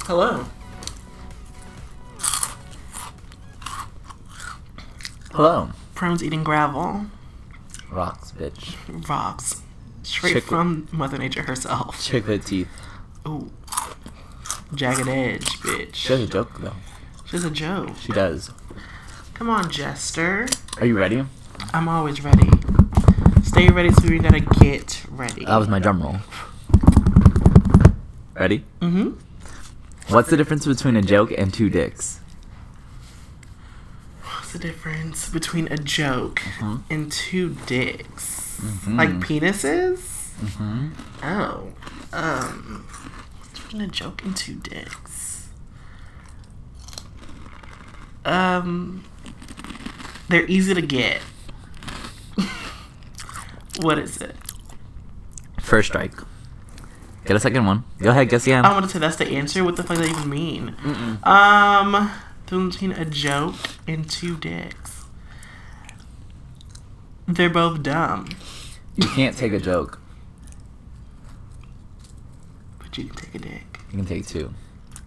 Hello. Hello. Pro's eating gravel. Rocks, bitch. Rocks. Straight from Mother Nature herself. Chocolate teeth. Ooh. Jagged edge, bitch. She has a joke, though. She's a joke. She does. Come on, Jester. Are you ready? I'm always ready. Stay ready so we gotta get ready. That was my drum roll. Ready? Mm-hmm. What's the difference between a joke and two dicks? What's the difference between a joke and two dicks? Like penises? Oh. What's between a joke and two dicks? They're easy to get. What is it? First strike. Get a second one. Go ahead, guess again. I want to say that's the answer. What the fuck does that even mean? Between a joke and two dicks. They're both dumb. You can't take a joke. But you can take a dick. You can take two.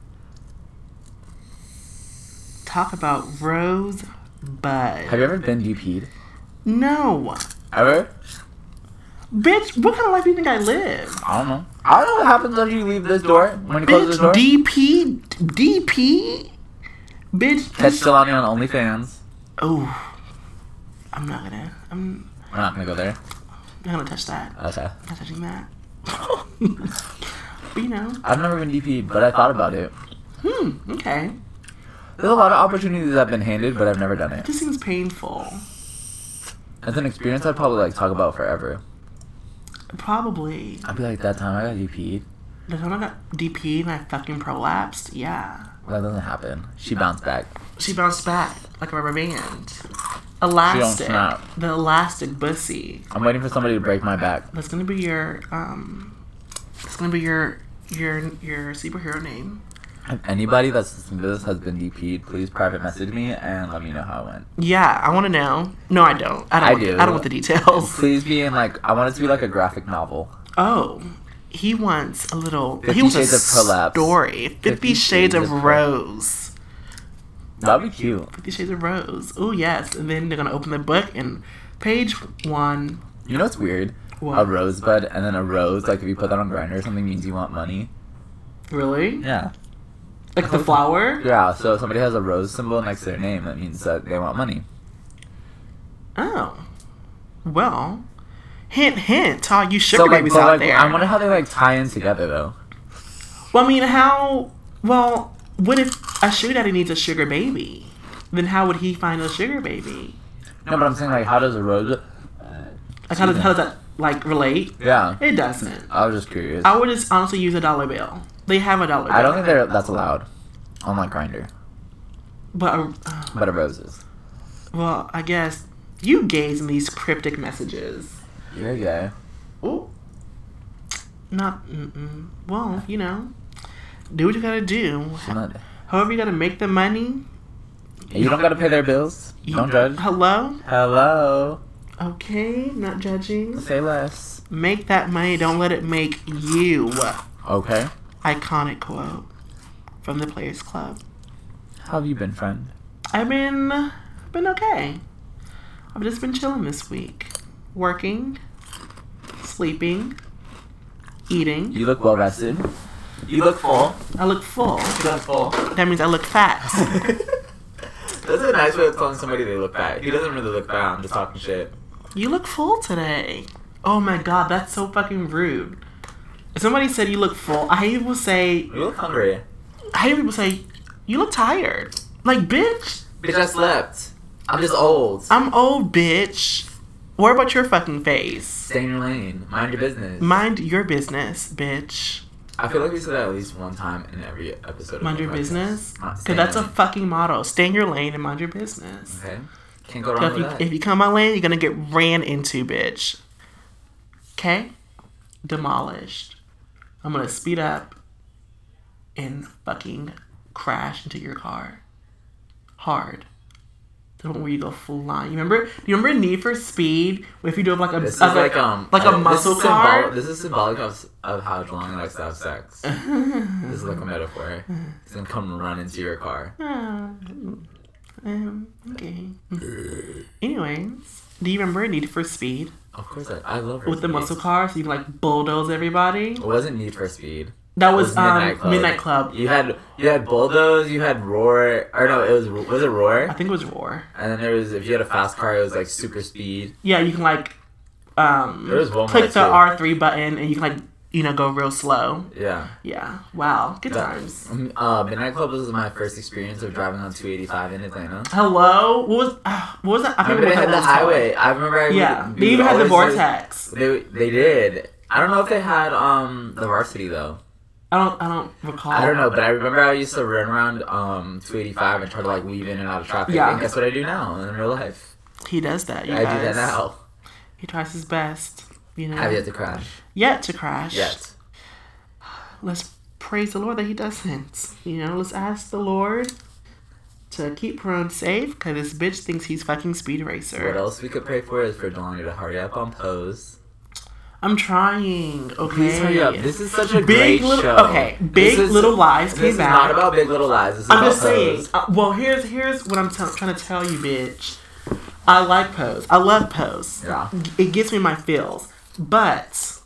Talk about Rosebud. Have you ever been DP'd? No. Ever? Bitch, what kind of life do you think I live? I don't know. I don't know what happens when you leave this door. When you close this door. DP? Bitch. Catch Jelani on OnlyFans. Oh. I'm not gonna go there. I'm not gonna touch that. Okay. I'm not touching that. But you know. I've never been DP'd, but I thought about it. Okay. There's a lot of opportunities I've been handed, but I've never done it. It just seems painful. It's an experience I'd probably talk about forever. Probably. I'd be like, that time I got DP'd. The time I got DP'd and I fucking prolapsed, yeah. That doesn't happen. She bounced back. She bounced back like a rubber band. Elastic. She don't snap. The elastic bussy. I'm waiting for somebody to break my back. That's gonna be your superhero name. If anybody that's listening to this has been DP'd, please private message me and let me know how it went. Yeah, I want to know. No, I don't. I don't want the details. Please be in I want it to be like a graphic novel. Oh, he wants a little. 50 he wants Shades a of Prolapse. story. 50 Shades of Rose. That'd be cute. 50 Shades of Rose. Oh yes, and then they're gonna open the book and page 1. You know what's weird? What? A rosebud and then a rose. Like if you put that on Grindr or something, means you want money. Really? Yeah. Like the flower? Yeah. So if somebody has a rose symbol next to their name, that means that they want money. Oh. Well. Hint, hint, to all you sugar babies out there. I wonder how they tie in together though. Well, I mean, how? Well, what if a sugar daddy needs a sugar baby? Then how would he find a sugar baby? No, but I'm saying how does a rose? How does that relate? Yeah. It doesn't. I was just curious. I would just honestly use a $1 bill. They have a $1 bill. I don't think that's allowed on Grindr. But a rose is. Well, I guess you gays in these cryptic messages. You're gay. Ooh. Not. Well, do what you gotta do. However you gotta make the money. You don't gotta pay their bills. Don't judge. Hello? Hello. Okay, not judging. Say less. Make that money. Don't let it make you. Okay. Iconic quote from the Players Club. How have you been, friend? I've been okay. I've just been chilling this week. Working, sleeping, eating. You look well rested. You look full. I look full. You look full. That means I look fat. That's a nice way of telling somebody they look fat. He doesn't really look fat. I'm just talking shit. You look full today. Oh my god, that's so fucking rude. If somebody said you look full, I hate people say... You look hungry. I hate people say, you look tired. Like, bitch. Bitch, I slept. I'm just old. I'm old, bitch. Worry about your fucking face. Stay in your lane. Mind your business. Mind your business, bitch. I feel like we say that at least one time in every episode. Mind your business? Because that's a fucking motto. Stay in your lane and mind your business. Okay. Can't go wrong with that. If you come my lane, you're going to get ran into, bitch. Okay? Demolished. I'm going to speed up and fucking crash into your car. Hard. The one where you go flying. Do you remember Need for Speed? If you do like a This is like a muscle car. This is symbolic of how Jelani likes to have sex. This is like a metaphor. He's gonna come run into your car. Okay. Anyways, do you remember Need for Speed? Of course, I love with the muscle car, so you can like bulldoze everybody. It wasn't Need for Speed. That was Midnight Club. You had bulldoze, you had roar, or no, was it roar? I think it was roar. And then there was, if you had a fast car, it was like super speed. Yeah, you can like there was one click the R3 button and you can like go real slow. Yeah. Yeah. Wow. Good times. Midnight Club was my first experience of driving on 285 in Atlanta. Hello. What was that? I remember they had the highway. I remember. They even had the Vortex. They did. I don't know if they had the Varsity though. I don't recall. I don't know, but I remember I used to run around 285 and try to like weave in and out of traffic. Yeah. And guess what I do now in real life? He does that. I do that now. He tries his best. I've yet to crash. Yet to crash. Yet. Let's praise the Lord that he doesn't. Let's ask the Lord to keep Perone safe because this bitch thinks he's fucking Speed Racer. What else we could pray for is for Jelani to hurry up on Pose. I'm trying. Okay. Please hurry up. This is such a great show. Okay. Big Little Lies came back. This is not about Big Little Lies. This is I'm about just saying. Well, here's what I'm trying to tell you, bitch. I like Pose. I love Pose. Yeah. It gets me my feels. But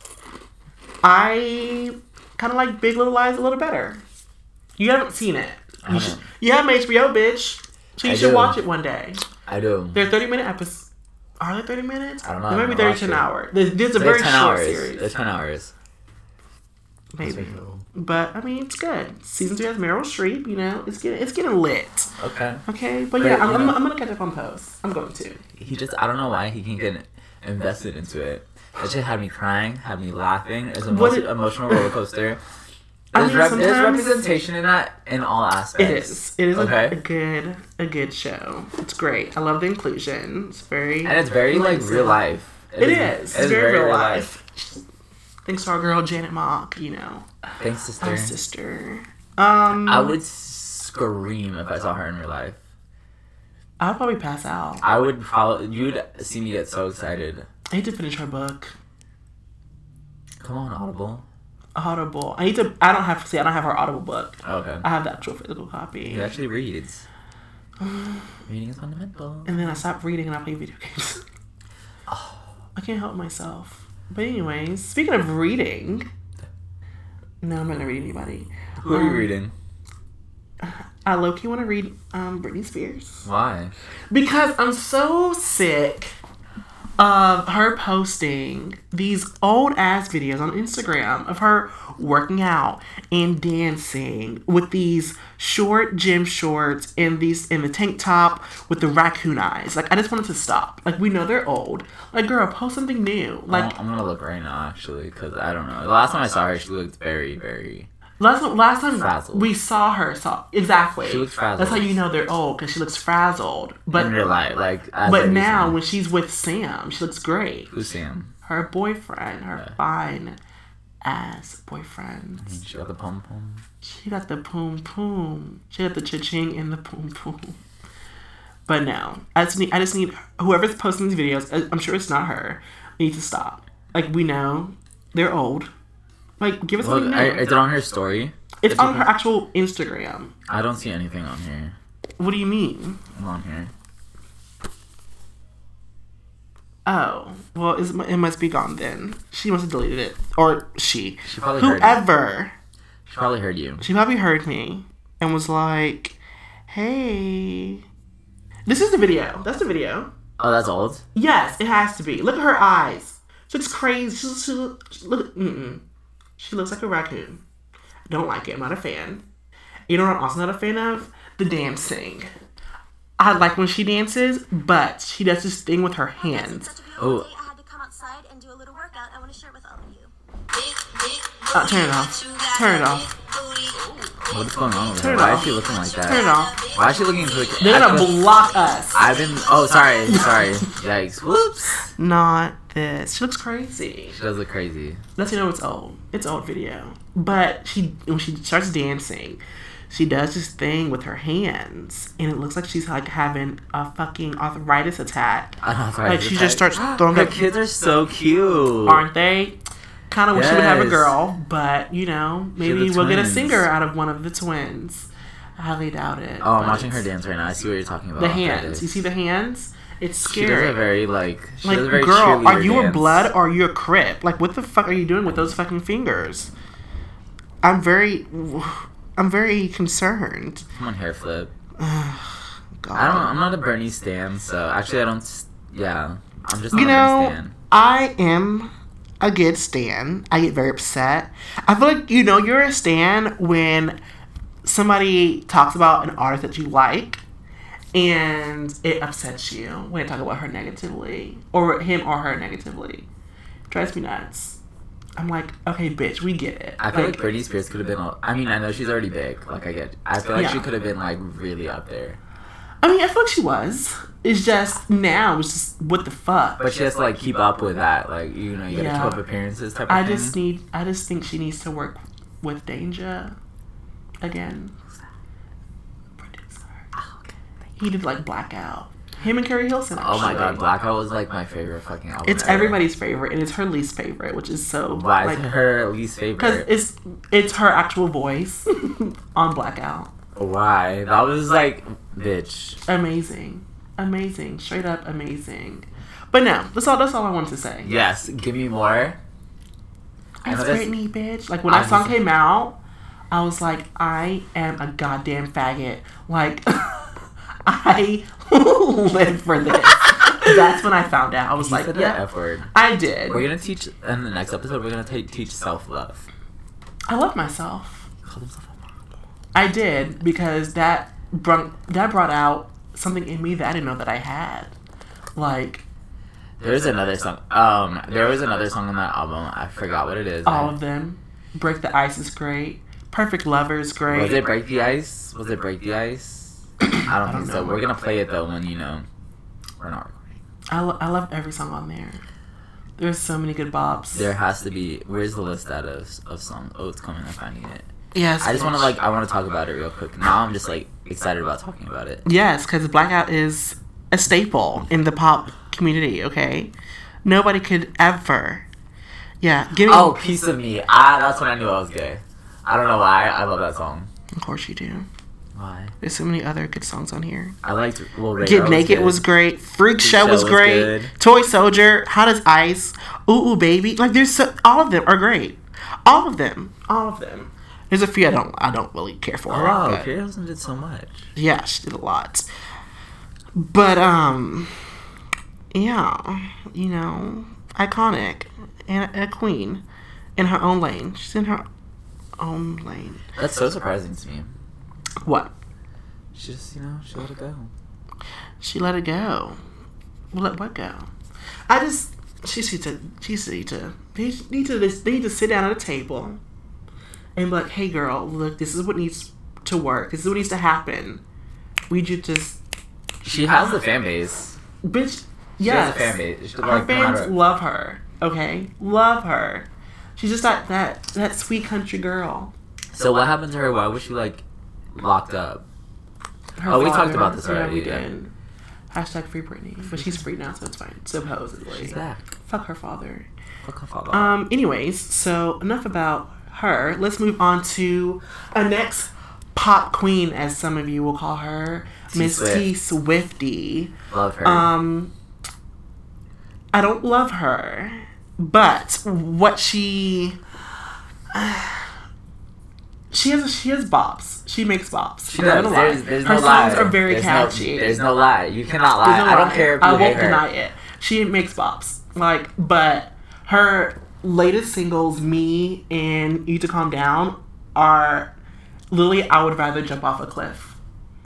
I kind of like Big Little Lies a little better. You haven't seen it. You have HBO, bitch. So you should watch it one day. I do. They're 30-minute episodes. Are they 30 minutes? I don't know. They might be 30 to an hour. There's a very short series. They're 10 hours. Maybe. But, I mean, it's good. Season 2 has Meryl Streep, It's getting lit. Okay. But yeah, I'm going to catch up on Pose. I'm going to. I don't know why he can get invested into it. That shit had me crying, had me laughing. It's an emotional roller coaster. There's representation in that in all aspects. It is a good show. It's great. I love the inclusion. It's very real life. It is. It's very real life. Thanks to our girl Janet Mock. Thanks, sister. Our sister. I would scream if I saw her in real life. I'd probably pass out. You'd see me get so excited. I need to finish her book. Come on, Audible. I don't have her Audible book. Okay. I have the actual physical copy. He actually reads. Reading is fundamental. And then I stopped reading and I play video games. I can't help myself. But anyways, speaking of reading, no, I'm not gonna read anybody. Who are you reading? I low-key want to read Britney Spears. Why? Because I'm so sick of her posting these old-ass videos on Instagram of her working out and dancing with these short gym shorts and the tank top with the raccoon eyes. I just wanted to stop. We know they're old. Girl, post something new. I'm gonna look right now, actually, because I don't know. The last time I saw her, she looked very, very... Last time frazzled. we saw her, exactly. She looks frazzled. That's how you know they're old, because she looks frazzled. But in real life, but now when she's with Sam, she looks great. Who's Sam? Her boyfriend, fine ass boyfriend. She got the pom pom. She got the poom poom. She got the cha-ching and the poom poom. But no, I just need whoever's posting these videos. I'm sure it's not her. Needs to stop. We know they're old. Give us something new. Is it on her story? It's on her actual Instagram. I don't see anything on here. What do you mean? I'm on here. Oh. Well, it must be gone then. She must have deleted it. Or she. She probably heard Whoever. She probably heard you. She probably heard me and was like, hey. This is the video. That's the video. Oh, that's old? Yes, it has to be. Look at her eyes. She looks crazy. She looks like a raccoon. I don't like it. I'm not a fan. You know what I'm also not a fan of? The dancing. I like when she dances, but she does this thing with her hands. Oh. I had to come outside and do a little workout. I want to share it with all of you. Turn it off. Turn it off. What's going on with Turn her? it Why off. is she looking like that? Turn it off. Why is she looking They're gonna block us. Sorry. Yikes. Whoops. Not this. She looks crazy. She does look crazy. Let's you know it's old. It's old video. But when she starts dancing, she does this thing with her hands, and it looks like she's like having a fucking arthritis attack. Like she just starts throwing. Her kids are so cute, aren't they? Kind of wish she would have a girl, but you know, maybe we'll get a singer out of one of the twins. I highly doubt it. Oh, I'm watching her dance right now. I see what you're talking about. The hands. You see the hands? It's scary. She does a very girl, are you a blood or are you a Crip? Like, what the fuck are you doing with those fucking fingers? I'm very concerned. Come on, hair flip. God. I'm not a Bernie stan, so actually I don't. Yeah, I'm just. You know, I am a good stan. I get very upset. I feel like you're a stan when somebody talks about an artist that you like, and it upsets you when they talk about her negatively, or him or her negatively. It drives me nuts. I'm like, okay, bitch, we get it. I feel like Britney Spears could have been. I mean, I know she's already big. Like, I feel like she could have been like really up there. I mean, I feel like she was. It's just now. It's just what the fuck. But she has to like keep up with that. Like you gotta keep up appearances type of thing. I just think she needs to work with Danger again. He did like Blackout. Him and Carrie Hilson. Actually. Oh my god, Blackout was like my favorite fucking album. It's everybody's favorite, and it's her least favorite, which is so. Why is it her least favorite? Because it's her actual voice on Blackout. Why? That was like, bitch. Amazing, straight up amazing. But no, that's all I wanted to say. Yes, give me more. It's Britney, bitch. Like when that song came out, I was like, I am a goddamn faggot. Like. I live for this. That's when I found out. I was like, yeah, F word. I did. We're gonna teach in the next episode. We're gonna teach self-love. I love myself. I did because that brought out something in me that I didn't know that I had. Like, there's another song. There was another song on that album. I forgot what it is. All of them. Break the Ice is great. Perfect Lover is great. Was it Break the Ice? I don't think so. We're gonna play it though when we're not recording. I love every song on there. There's so many good bops. There has to be. Where's the list of songs? Oh, it's coming. I'm finding it. Yes. I just want to I want to talk about it real quick. Now I'm just like excited about talking about it. Yes, because Blackout is a staple in the pop community. Okay, nobody could ever. Yeah. Give me. Oh, Piece of Me. That's when I knew I was gay. I don't know why. I love that song. Of course you do. Why? There's so many other good songs on here. I liked Get Naked was great. Freak Show was great. Good. Toy Soldier, Hot as Ice, Ooh Ooh Baby. Like all of them are great. All of them. There's a few I don't really care for. Oh, Carrie Hilson did so much. Yeah, she did a lot. But yeah, iconic and a queen in her own lane. She's in her own lane. That's so surprising to me. What? She just, she let it go. She let it go. Let what go? They need to sit down at a table and be like, hey girl, look, this is what needs to work. This is what needs to happen. We just... She has the fan base. Bitch, yes. She has a fan base. Her fans love her, okay? Love her. She's just that sweet country girl. So what happened to her? Why was she, locked up? We talked about this already. Yeah, we did. Hashtag free Britney. But she's free now, so it's fine. Supposedly. She's back. Fuck her father. Anyways, so enough about her. Let's move on to a next pop queen, as some of you will call her. Miss T Swiftie. Love her. I don't love her. But what she has bops. She makes bops. She does. There's her no songs lie. are very catchy. There's no lie. You cannot lie. I don't care if you I hate won't deny it. She makes bops. But her latest singles, Me and You Need to Calm Down, are literally, I would rather jump off a cliff.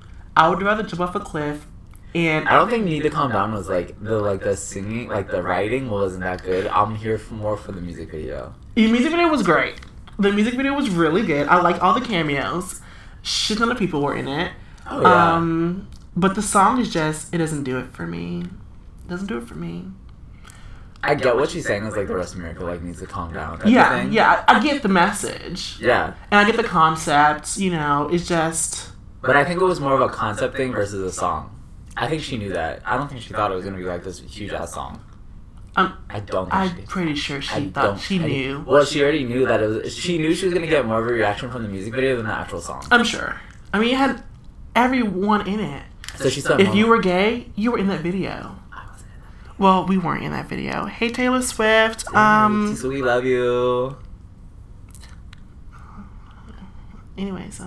And I don't think Need to Calm Down was the singing, the writing wasn't that good. I'm here more for the music video. The music video was great. The music video was really good. I liked all the cameos. Shit ton of people were in it. Oh, yeah. But the song is just, it doesn't do it for me. I get what she's saying is like the rest of America like needs to calm down. Yeah, I get the message. Yeah. And I get the concept, you know, it's just... But I think it was more of a concept thing versus a song. I think she knew that. I don't think she thought it was going to be like this huge ass song. I don't think I'm she did. pretty sure she thought she knew. Well, she already knew that it was... She knew she was going to get more of a reaction from the music video than the actual song. I'm sure. I mean, it had everyone in it. So she said... If you were gay, you were in that video. Well, we weren't in that video. Hey, Taylor Swift. So we love you. Anyways,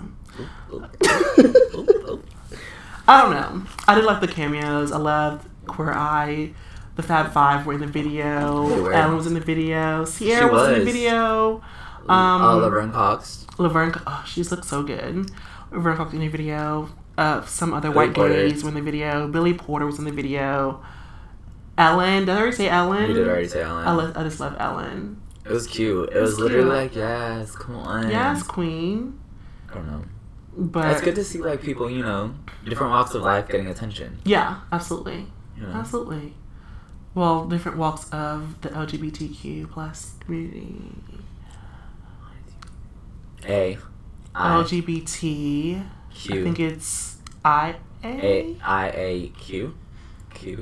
I don't know. I did like the cameos. I loved Queer Eye. The Fab Five were in the video. Ellen was in the video. Sierra was in the video. Laverne Cox. Oh, she looked so good. Laverne Cox in the video. Some other white gays were in the video. Billy Porter was in the video. Ellen. Did I already say Ellen? You did already say Ellen. I just love Ellen. It was cute. It was literally like, yes, come on. Yes, queen. I don't know. But it's good to see like people, you know, different walks of life getting attention. Yeah, absolutely. You know? Absolutely. Well, different walks of the LGBTQ plus community. LGBT. Q. I think it's IA. IAQ. Q.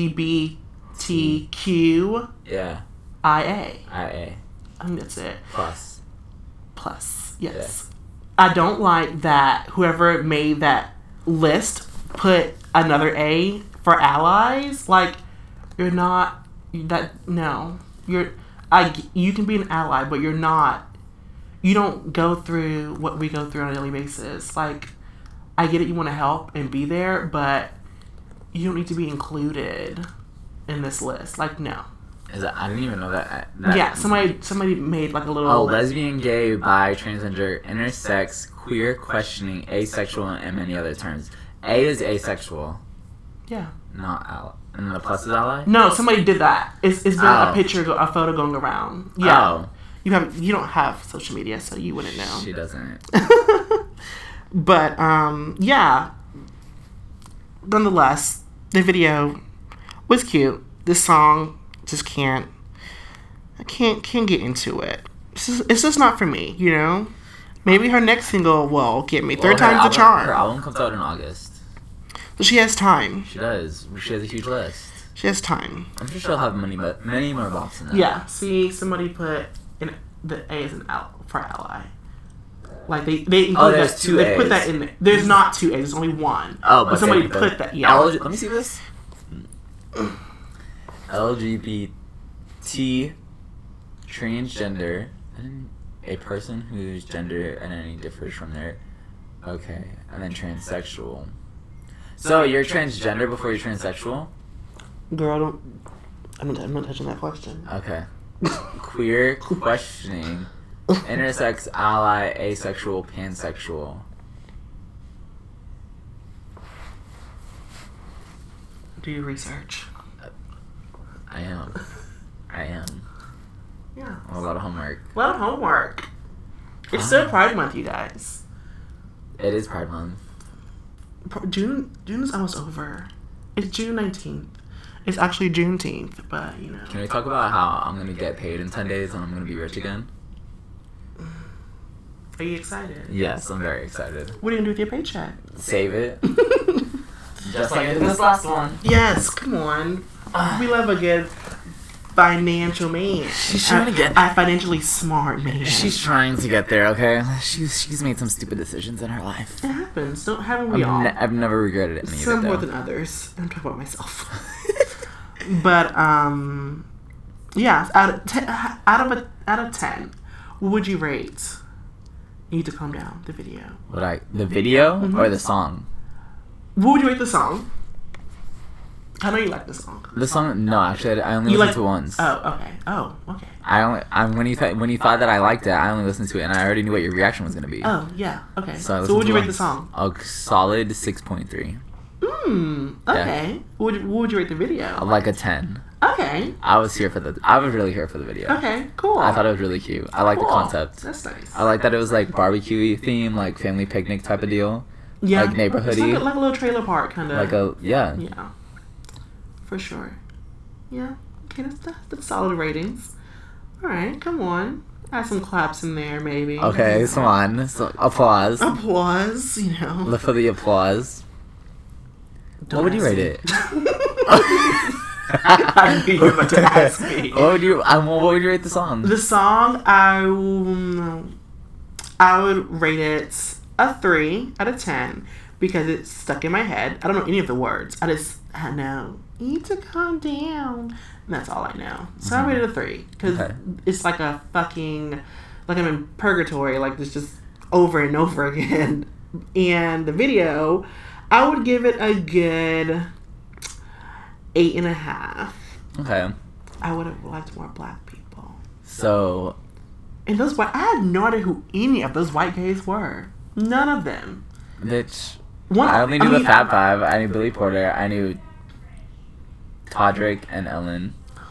LGBTQ. Yeah. IA. IA. I think that's it. Plus. Yes. Yeah. I don't like that whoever made that list put another A for allies. Like, you're not that. No, you can be an ally, but you're not. You don't go through what we go through on a daily basis. Like, I get it. You want to help and be there, but you don't need to be included in this list. Like, no. I didn't even know that. Yeah, somebody made like a little... Oh, lesbian, gay, bi, transgender, intersex, queer, questioning, asexual, and many other terms. A is asexual. Yeah. Not ally. And the plus is ally? No, somebody did that. It's been a picture, a photo going around. Yeah. Oh. You don't have social media, so you wouldn't know. She doesn't. But, yeah. Nonetheless, the video was cute. This song... just can't get into it. It's just not for me, you know? Maybe her next single will get me. Third time's the charm. Her album comes out in August. So she has time. She does. She has a huge list. She has time. I'm sure she'll have many more bops than that. Yeah. See, somebody put the A as an L for ally. Like they there's two A's. They put that in there. There's not two A's. There's only one. Oh, but somebody put that. Yeah. Let me see this. LGBT, transgender, a person whose gender identity differs from their, okay, and then transsexual. So you're transgender before you're transsexual? Girl, I'm not touching that question. Okay. Queer, questioning, intersex, ally, asexual, pansexual. Do your research. I am. Yeah. A lot of homework. It's still Pride Month, you guys. It is Pride Month. June is almost over. It's June 19th. It's actually Juneteenth, but, you know. Can we talk about how I'm going to get paid in 10 days and I'm going to be rich again? Are you excited? Yes, I'm very excited. What are you going to do with your paycheck? Save it. Just like I did this last one. Yes, come on. We love a good financial man. She's trying to get there. A financially smart man. She's trying to get there, okay? She's made some stupid decisions in her life. It happens. Haven't we all? I've never regretted it. Some more than others. I'm talking about myself. But yeah. Out of 10, what would you rate? You need to calm down. The video. The video or the song? What would you rate the song? I know you like the song. The song? No, actually, I only listened to it once. Oh, okay. When you thought that I liked it, I only listened to it, and I already knew what your reaction was gonna be. Oh, yeah. Okay. So what would you rate the song? A solid 6.3. Okay. Yeah. What would you rate the video? Like a 10. Okay. I was really here for the video. Okay, cool. I thought it was really cute. I like the concept. That's nice. I like that it was like barbecue theme, like family picnic type of deal. Yeah. Like neighborhoody. It's like a little trailer park kind of. Yeah. Yeah. For sure. Yeah. Okay, that's solid ratings. All right, come on. Add some claps in there, maybe. Okay, come on. So, applause. Applause, you know. Look for the applause. What would you rate it? I knew you were about to ask me. What would you rate the song? The song, I would rate it a 3 out of 10 because it's stuck in my head. I don't know any of the words. I know. You need to calm down. And that's all I know. So I rated it a 3 because it's like a fucking, like I'm in purgatory. Like it's just over and over again. And the video, I would give it a good 8.5. Okay. I would have liked more black people. So. And those white, I had no idea who any of those white gays were. None of them. Bitch. I only knew the Fab Five. I knew Billy Porter. I knew Todrick and Ellen.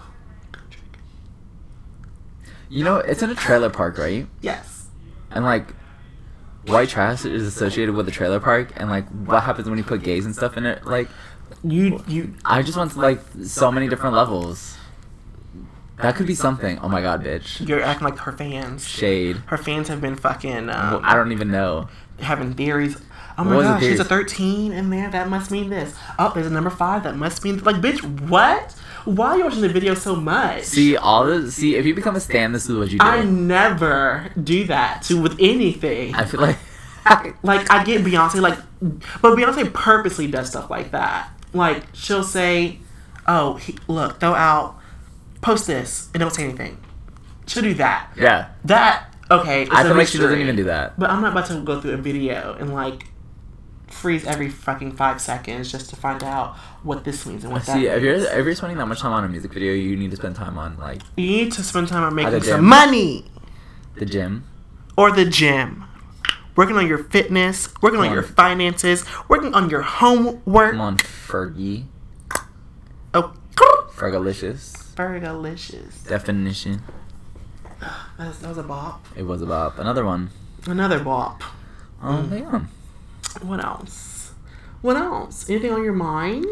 You know, it's in a trailer park, right? Yes. And like, white trash is associated with the trailer park, and like, what happens when you put gays and stuff in it? Like, I just want like so many different levels. That could be something. Oh my god, bitch. You're acting like her fans. Shade. Her fans have been fucking. I don't even know. Having theories. Oh my god, she's a 13 in there. That must mean this. Oh, there's a number 5. That must mean like, bitch. What? Why are you watching the video so much? See if you become a stan, this is what you do. I never do that with anything. I feel like like I get Beyonce but Beyonce purposely does stuff like that. Like she'll say, "Oh, look, throw out, post this, and don't say anything." She'll do that. Yeah. That okay. I feel like she doesn't even do that. But I'm not about to go through a video and like freeze every fucking 5 seconds just to find out what this means and what that means. If you're spending that much time on a music video, you need to spend time on like. You need to spend time on making some money. The gym. Or the gym. Working on your fitness, working on your finances, working on your homework. Come on, Fergie. Oh, Fergalicious. Fergalicious. Definition. That was a bop. It was a bop. Another one. Another bop. Hang on. What else? What else? Anything on your mind?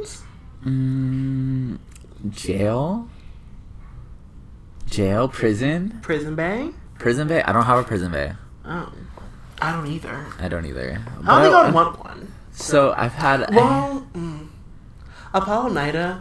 Jail? Jail? Prison? Prison Bay? Prison Bay? I don't have a Prison Bay. Oh. I don't either. I don't either. I only got one. So I've had. Well, Apollo Nida.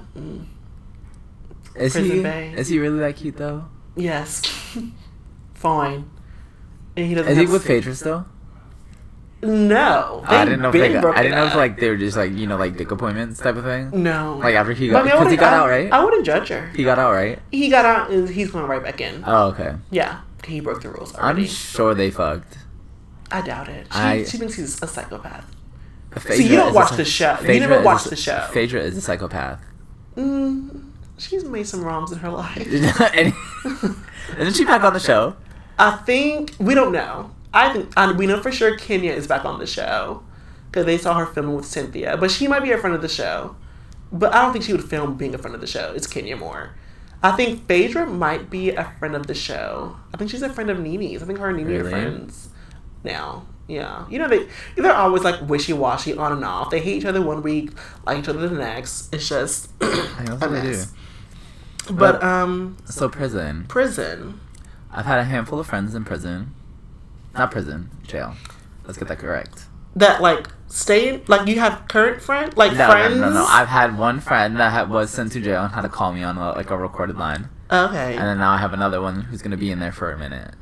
Prison Bay. Is he really that cute though? Yes. Fine. And he doesn't. Is he with Phaedra still? No. I didn't know if like they were just like like dick appointments type of thing. No. Like after he got because he got out, right? I wouldn't judge her. He got out, right? He got out and he's going right back in. Oh, okay. Yeah. He broke the rules already. I'm sure they fucked. I doubt it. She thinks he's a psychopath. Phaedra See, you don't watch the show. You never watched the show. Phaedra is a psychopath. She's made some wrongs in her life. Isn't she back on the show? I think we don't know. We know for sure Kenya is back on the show because they saw her filming with Cynthia. But she might be a friend of the show. But I don't think she would film being a friend of the show. It's Kenya more. I think Phaedra might be a friend of the show. I think she's a friend of Nene's. I think her and Nene are friends now. Yeah. They're always like wishy-washy on and off. They hate each other one week, like each other the next. It's just I know what they do. But so prison. I've had a handful of friends in prison. Not prison, jail. Let's get that correct. That like stay like you have current friend friends? No. I've had one friend that was sent to jail and had to call me on a recorded line. Okay. And then now I have another one who's gonna be in there for a minute.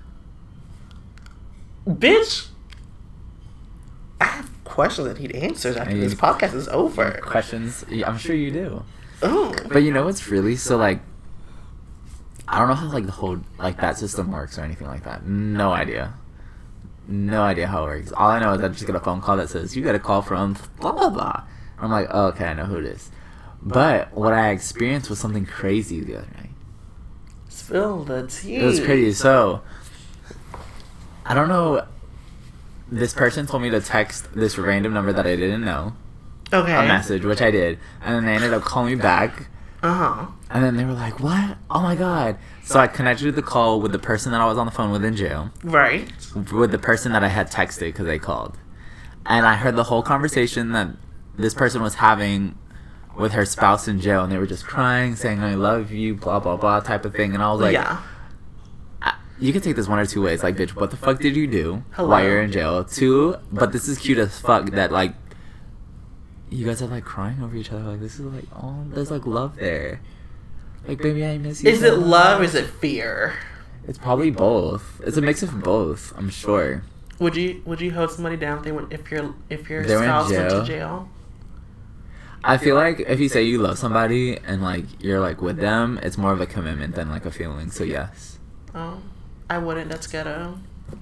Bitch, I have questions that he'd answer after this podcast is over. Questions? I'm sure you do. Oh. But you know what's really so like. I don't know how like the whole like that system works or anything like that. No idea how it works. All I know is I just get a phone call that says you got a call from blah blah blah. I'm like, oh, okay, I know who it is. But what I experienced was something crazy the other night. Spill the tea. It was crazy. So I don't know. This person told me to text this random number that I didn't know. Okay. A message, which I did, and then they ended up calling me back. Uh-huh. And then they were like, what? Oh my god. So I connected the call with the person that I was on the phone with in jail. Right. With the person that I had texted because they called. And I heard the whole conversation that this person was having with her spouse in jail, and they were just crying, saying "I love you," blah blah blah, type of thing. And I was like, yeah. You can take this one or two ways. Like, bitch, what the fuck did you do Hello. while you're in jail? Two, but this is cute as fuck that, like, you guys are, like, crying over each other. Like, this is, like, oh, there's, like, love there. Like, baby, I miss you. Is it love or is it fear? It's probably both. It's a mix of both, I'm sure. Would you hold somebody down if your They were in spouse went to jail? jail? I feel like if you say you love somebody and, like, you're, like, with them, it's more of a commitment than, like, a feeling. So, yes. Oh, I wouldn't. That's ghetto.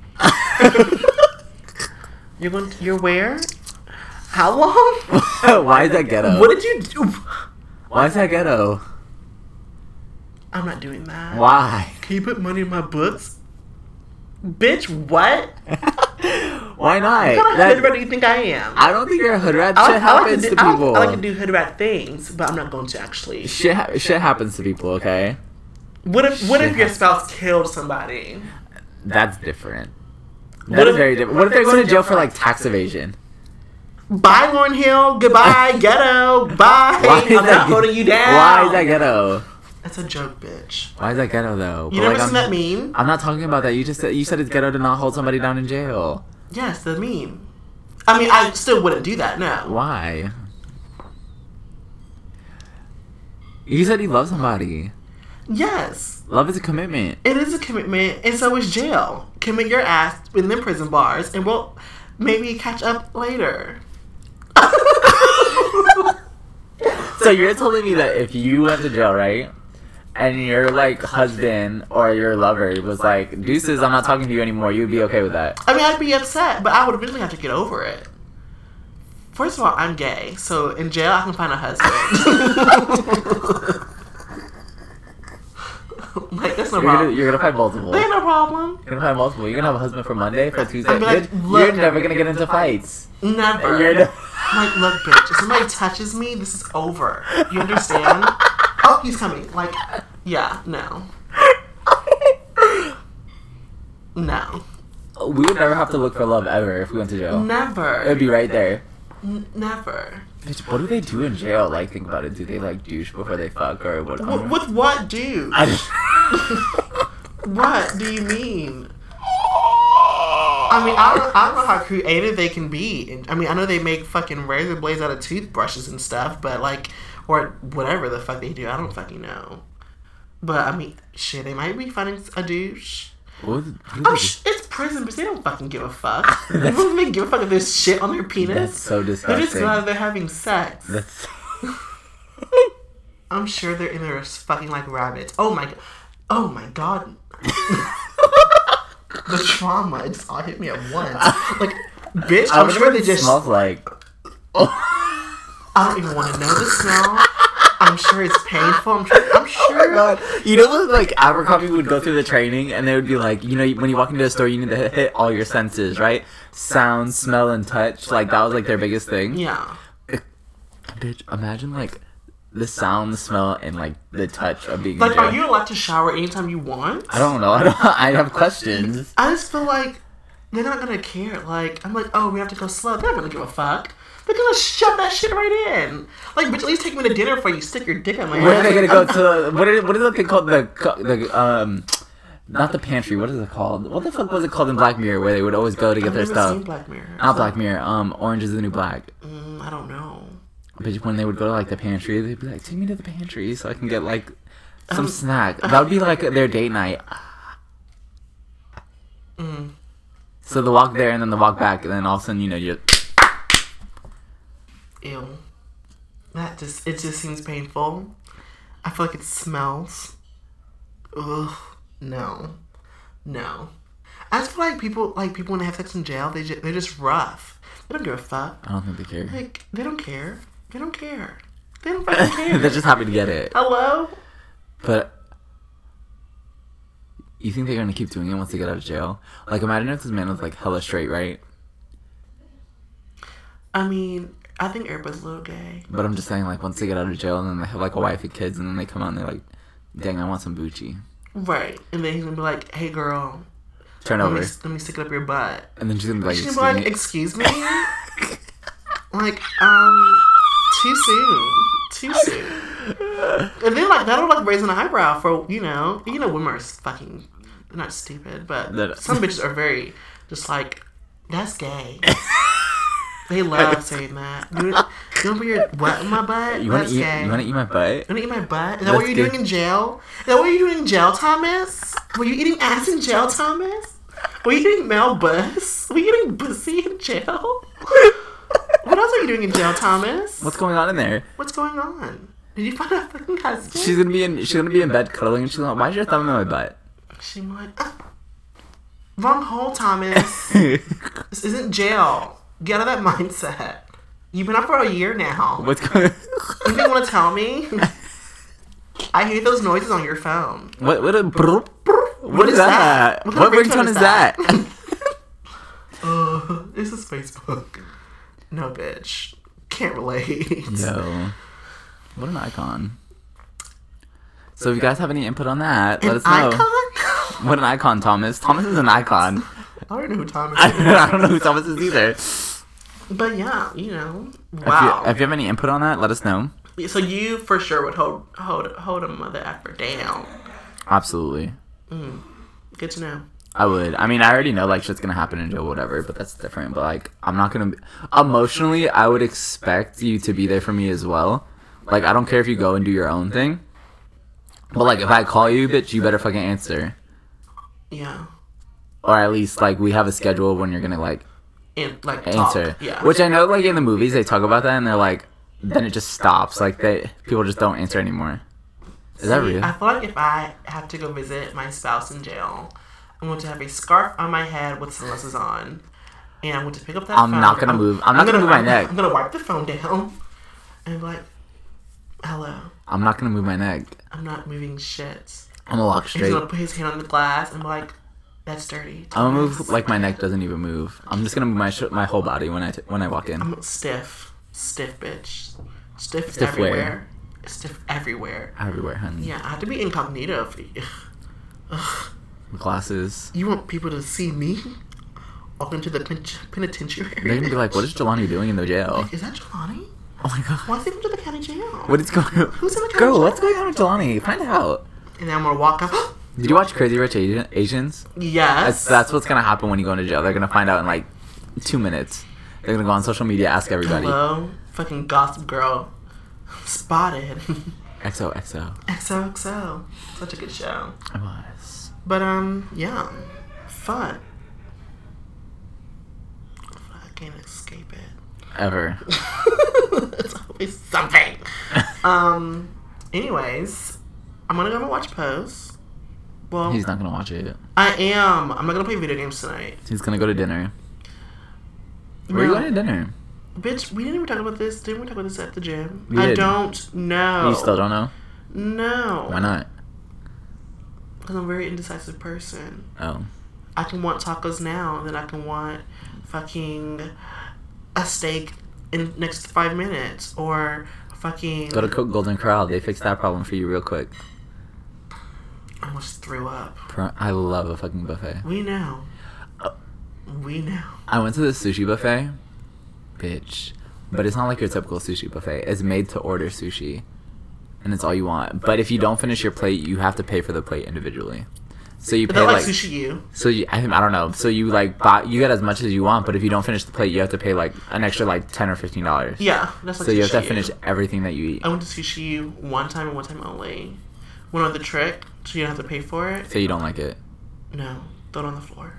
You're where? How long? Why is that ghetto? What did you do? Why is that ghetto? I'm not doing that. Why? Can you put money in my books? Bitch, what? Why not? What kind of hood rat do you think I am? I don't think you're a hood rat. Shit happens to people. I like to do hood rat things, but I'm not going to actually. Shit happens to people, okay? What if your spouse killed somebody? That's different. That is very different. What if they're going to jail for, like, tax evasion? Bye, Lauryn Hill. Goodbye, ghetto. Bye. I'm not holding you down. Why is that ghetto? That's a joke, bitch. Why is that ghetto, though? You never seen that meme? I'm not talking about that. You said it's ghetto to not hold somebody down in jail. Yes, the meme. I mean, I still wouldn't do that, no. Why? You said you love somebody. Yes. Love is a commitment. It is a commitment, and so is jail. Commit your ass in them prison bars, and we'll maybe catch up later. So you're telling me that if you went to jail, right, and your, like, husband or your lover was like, deuces, I'm not talking to you anymore, you'd be okay with that? I mean, I'd be upset, but I would eventually have to get over it. First of all, I'm gay, so in jail I can find a husband. Like, that's no problem. You're gonna find multiple. Ain't no problem. You're gonna find multiple. You're gonna have a husband for Monday, for Tuesday. I'd be like, You're never gonna get into fights. Never. Like, look, bitch, if somebody touches me, this is over. You understand? Oh, he's coming. Like, yeah, no. No. We would never have to look for love ever if we went to jail. Never. It would be right there. Never. Bitch, what do they do in jail? Like, think about it. Do they, like, douche before they fuck or what? With what, dude? What do you mean? I mean, I don't know how creative they can be. I mean, I know they make fucking razor blades out of toothbrushes and stuff, but, like, or whatever the fuck they do. I don't fucking know. But, I mean, shit, they might be finding a douche. It's prison, but they don't fucking give a fuck. They don't even give a fuck if there's shit on their penis. That's so disgusting. They're just glad they're having sex. I'm sure they're in there fucking like rabbits. Oh my god. The trauma, it just all hit me at once. Like, bitch, I'm sure they just smells like. I don't even want to know the smell. I'm sure it's painful. I'm sure. Oh my god. You know what, like, Abercrombie would go through the training and they would be like, you know, when you walk into a store, you need to hit all your senses, right? Sound, smell, and touch. Like, that was, like, their biggest thing. Yeah. Bitch, imagine, like, the sound, the smell, and, like, the touch of being Like, in jail. are you allowed to shower anytime you want? I don't know. I have questions. I just feel like they're not gonna care. Like, I'm like, oh, we have to go slow. They're not gonna give a fuck. They're gonna shove that shit right in. Like, bitch, at least take me to dinner before you stick your dick in my Where are ass. they gonna go to? What is that thing called? The not the pantry. What is it called? What the fuck was it called in Black Mirror, where they would always go to get their I've never stuff? seen Black Mirror. Not Black Mirror. Orange is the New Black. I don't know. Bitch, when they would go to, like, the pantry, they'd be like, take me to the pantry so I can get, like, some snack. That would be, like, their date night. So the walk there and then the walk back, and then all of a sudden, you know, you're... Ew. It just seems painful. I feel like it smells. Ugh. No. I just feel like people when they have sex in jail, they're just rough. They don't give a fuck. I don't think they care. Like, they don't care. They don't care. They don't fucking care. They're just happy to get it. Hello? But you think they're gonna keep doing it once they get out of jail? Like, imagine if this man was, like, hella straight, right? I mean, I think everybody's a little gay. But I'm just saying, like, once they get out of jail and then they have, like, a wife and kids, and then they come out and they're like, dang, I want some Bucci. Right. And then he's gonna be like, hey, girl. Turn over. Let me stick it up your butt. And then she's gonna be like, She's gonna be like, excuse me? Like, too soon. Too soon. And then, like, that'll, like, raise an eyebrow for, women are fucking, they're not stupid, but some bitches are very, just like, that's gay. They love saying that. You want to put your butt in my butt? That's gay. You want to eat my butt? You want to eat my butt? Is that what you're doing in jail? Is that what you're doing in jail, Thomas? Were you eating ass in jail, Thomas? Were you eating male bus? Were you eating pussy in jail? What else are you doing in jail, Thomas? What's going on in there? What's going on? Did you find out fucking husband? She's gonna be in bed cuddling, and she's like, "Why's your thumb in my butt?" She's like, wrong hole, Thomas. This isn't jail. Get out of that mindset. You've been up for a year now. What's going on? You didn't want to tell me? I hear those noises on your phone. What is that? What ringtone is that? This is Facebook. No, bitch. Can't relate. No. What an icon. So if you guys have any input on that, let us know. Icon? What an icon, Thomas. Thomas is an icon. I don't know who Thomas is. I don't know who Thomas is either. But yeah, wow. If you have any input on that, let us know. So you for sure would hold a mother effer down. Absolutely. Good to know. I would. I mean, I already know like shit's gonna happen in jail, whatever. But that's different. But like, I'm not gonna. Emotionally, I would expect you to be there for me as well. Like, I don't care if you go and do your own thing. But like, if I call you, bitch, you better fucking answer. Yeah. Or at least like we have a schedule when you're gonna like answer. Talk. Yeah. Which I know like in the movies they talk about that and they're like, then it just stops. Like people just don't answer anymore. Is that real? I feel like if I have to go visit my spouse in jail, I'm going to have a scarf on my head with sunglasses on, and I'm going to pick up that phone. I'm not gonna move my neck. I'm gonna wipe the phone down and be like, hello. I'm not gonna move my neck. I'm not moving shit. I'm gonna walk straight. He's gonna put his hand on the glass and be like, that's dirty. I'm gonna move like my neck doesn't even move. I'm just gonna move my whole body when I walk in. I'm stiff bitch. Stiff everywhere. Where? Stiff everywhere. Everywhere, honey. Yeah, I have to be incognito. Glasses. You want people to see me walk into the penitentiary? They're gonna be like, what is Jelani doing in the jail? Like, is that Jelani? Oh my god. Why is he going to the county jail? What is going on? Who's in the county Girl, jail? what's going on with Jelani? Find out. And then I'm gonna walk up. Did you watch Crazy Rich Asians? Yes. That's what's gonna happen when you go into jail. They're gonna find out in like 2 minutes. They're gonna go on social media, ask everybody. Hello, fucking Gossip Girl. Spotted. XOXO. XOXO. Such a good show. It was. But yeah, fun. I can't escape it. Ever. It's always something. Anyways, I'm gonna watch Pose. Well, he's not gonna watch it. I am. I'm not gonna play video games tonight. He's gonna go to dinner. Where are you going to dinner? Bitch, we didn't even talk about this. Didn't we talk about this at the gym? We did. I don't know. You still don't know? No. Why not? Because I'm a very indecisive person. Oh. I can want tacos now, then I can want fucking a steak in next 5 minutes, or fucking Go to Coke Golden Corral. They fixed that problem for you real quick. I almost threw up. I love a fucking buffet. We know. We know. I went to the sushi buffet. Bitch. But it's not like your typical sushi buffet. It's made to order sushi. And it's all you want. But if you don't finish your plate, you have to pay for the plate individually. So you pay like Sushi You. So I don't know. So you like you get as much as you want, but if you don't finish the plate, you have to pay like an extra like $10 or $15. Yeah, that's like so you have to Sushi finish You. everything that you eat. I went to Sushi You one time and one time only. Went on the trick, so you don't have to pay for it. So you don't like it? No, throw it on the floor.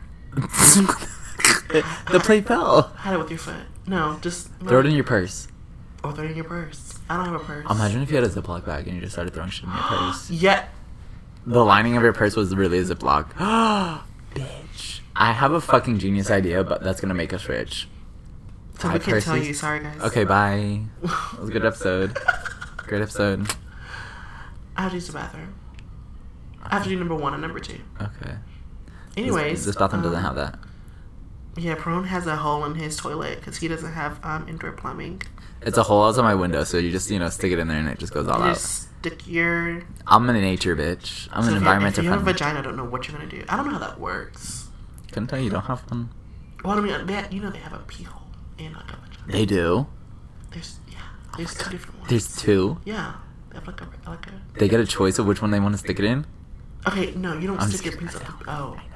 The plate fell. Hide it with your foot. No, just Throw it in your purse. Or throw it in your purse. I don't have a purse. Imagine if you had a Ziploc bag and you just started throwing shit in your purse. Yeah. The lining of your purse was really a Ziploc. Bitch. I have a fucking genius idea, but that's gonna make us rich. So we can't tell you. Sorry, guys. Okay, bye. That was a good episode. Great episode. I have to use the bathroom. I have to do number 1 and number 2. Okay. Anyways. This bathroom doesn't have that. Yeah, Prone has a hole in his toilet because he doesn't have indoor plumbing. It's a hole outside my window, so you just, stick it in there and it just goes all You out. just stick your... I'm a nature bitch. I'm an environmental If you have a friendly. vagina, I don't know what you're going to do. I don't know how that works. Couldn't tell you don't have one. Well, I mean, they have a pee hole and like a vagina. They do? There's, yeah. There's 2 different ones. There's 2? Yeah. They have like a. They get a choice of which one they want to stick it in? Okay, no, you don't stick your piece up. Oh. I know.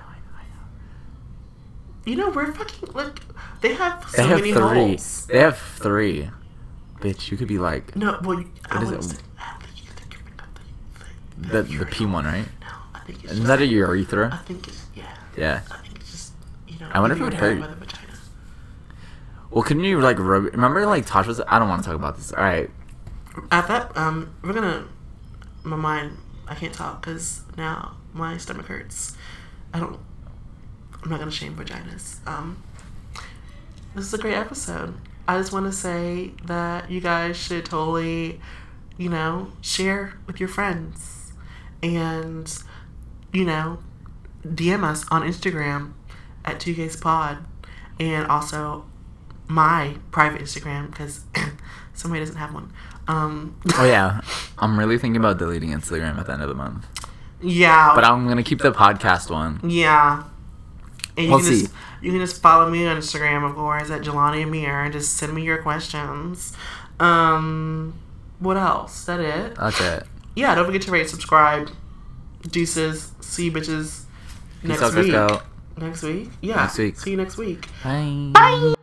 You know, we're fucking, like, they have so many 3. holes. They have 3. Bitch, you could be like... No, well, I What is wouldn't it? say, I think you could bring up The P one, right? No, I think it's Isn't just, that a urethra? I think it's, yeah. Yeah. I think it's just, you know. I wonder if you it would were hurt. by the vagina. Well, couldn't you, like, rub... Remember, like, Tosh was... I don't want to talk about this. Alright. At that, we're gonna, my mind, I can't talk because now my stomach hurts. I'm not gonna shame vaginas. This is a great episode. I just want to say that you guys should totally, you know, share with your friends and, you know, DM us on Instagram at 2GaysPod and also my private Instagram because somebody doesn't have one. Oh, yeah. I'm really thinking about deleting Instagram at the end of the month. Yeah. But I'm going to keep the podcast one. Yeah. And We'll see. You can just follow me on Instagram, of course, at Jelani Amir, and just send me your questions. What else? Is that it? That's it. Yeah, don't forget to rate, subscribe. Deuces. See you bitches next Peace out, week. Crisco. Next week? Yeah. Next week. See you next week. Bye. Bye.